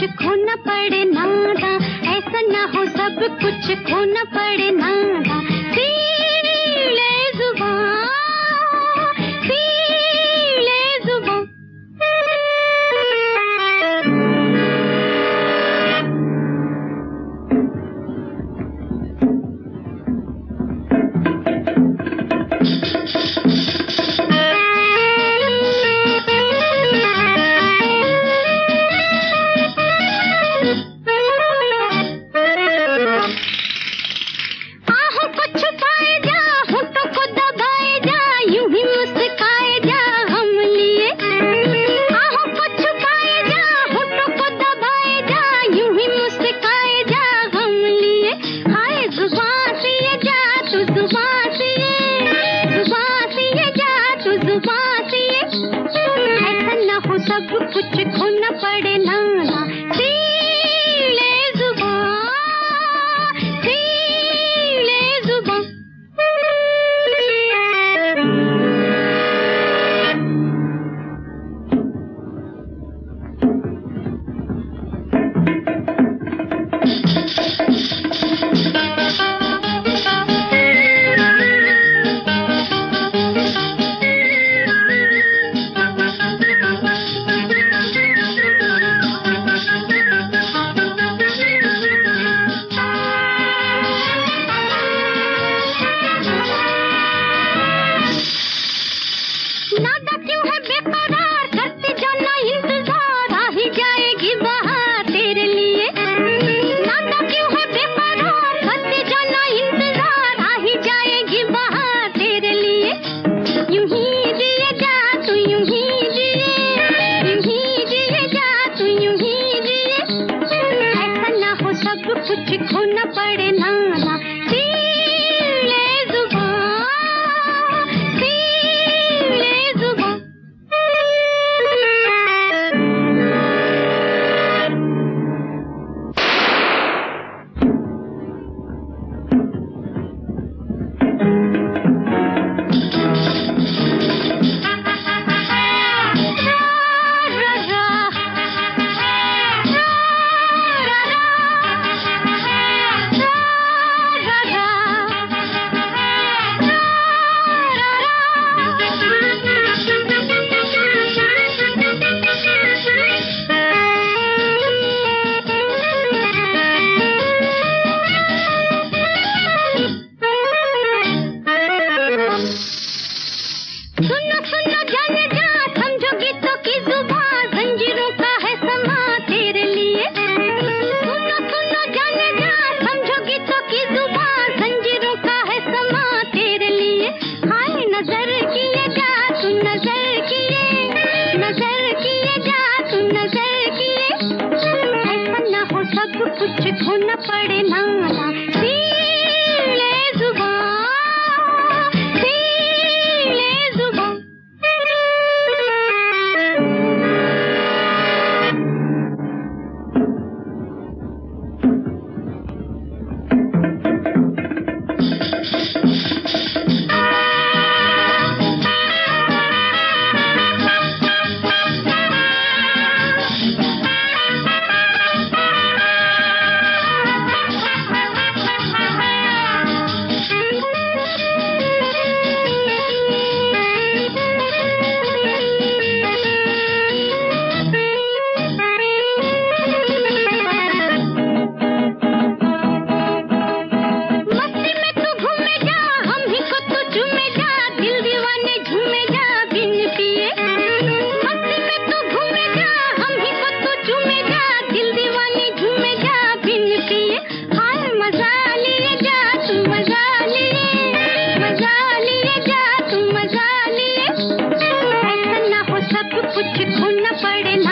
कुछ खोना पड़े नादा, ऐसा ना हो सब कुछ खोना पड़े नादा। सीले जुबां, सीले जुबां। सब कुछ खोना पड़े नादा, सीले जुबां, सीले जुबां। नादा क्यों है बेकरार, करते जाना इंतजार, आ ही जाएगी बहार तेरे लिए। नादा क्यों है बेकरार, करते जाना इंतजार, आ ही जाएगी बहार तेरे लिए। यूं ही जिए जा तू, यूं ही जिए, यूं ही जिए जा तू, यूं ही जिए। ऐसा ना हो सब कुछ खोना पड़े नादा, सीले जुबां, सीले जुबां। सुनो सुनो जाने जा, समझो गीतों की जुबां, जंजीरों का है समा तेरे लिए। सुनो सुनो जाने जा, समझो गीतों की जुबां, जंजीरों का है समा तेरे लिए। हाय नजर किए जा तू, नजर किए, नजर किए जा तू, नजर किए। ऐसा ना हो सब कुछ खोना पड़े नादा, सीले जुबां, सीले जुबां। कुछ खोना पड़े ना।